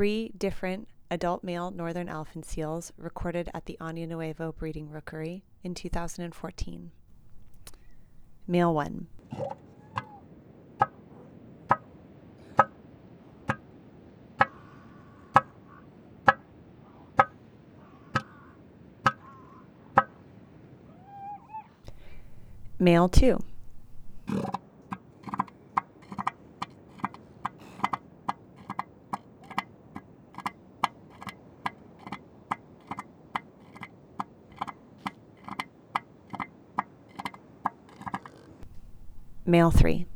3 different adult male northern elephant seals recorded at the Año Nuevo breeding rookery in 2014. Male 1. Male 2. Male 3.